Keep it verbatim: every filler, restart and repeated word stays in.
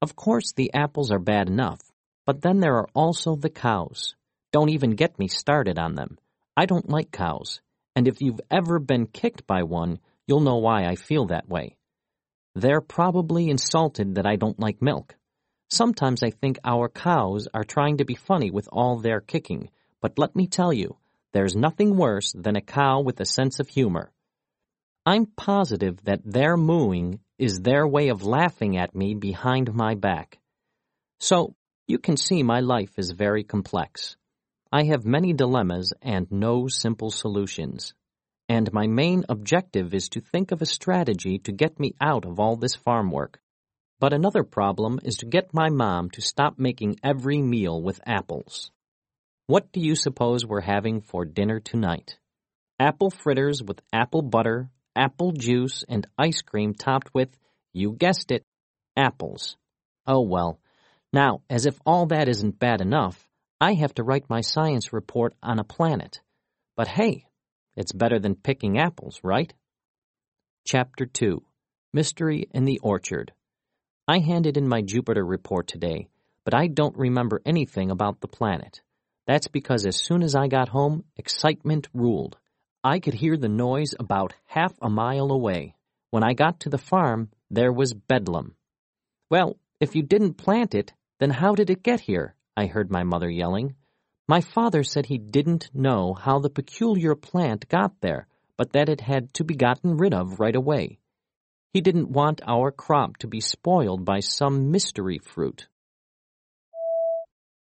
Of course, the apples are bad enough, but then there are also the cows. Don't even get me started on them. I don't like cows, and if you've ever been kicked by one, you'll know why I feel that way. They're probably insulted that I don't like milk. Sometimes I think our cows are trying to be funny with all their kicking, but let me tell you, there's nothing worse than a cow with a sense of humor. I'm positive that their mooing is their way of laughing at me behind my back. So, you can see my life is very complex. I have many dilemmas and no simple solutions. And my main objective is to think of a strategy to get me out of all this farm work. But another problem is to get my mom to stop making every meal with apples. What do you suppose we're having for dinner tonight? Apple fritters with apple butter, apple juice, and ice cream topped with, you guessed it, apples. Oh well. Now, as if all that isn't bad enough, I have to write my science report on a planet. But hey, it's better than picking apples, right? Chapter two. Mystery in the Orchard. I handed in my Jupiter report today, but I don't remember anything about the planet. That's because as soon as I got home, excitement ruled. I could hear the noise about half a mile away. When I got to the farm, there was bedlam. Well, if you didn't plant it, then how did it get here? I heard my mother yelling. My father said he didn't know how the peculiar plant got there, but that it had to be gotten rid of right away. He didn't want our crop to be spoiled by some mystery fruit.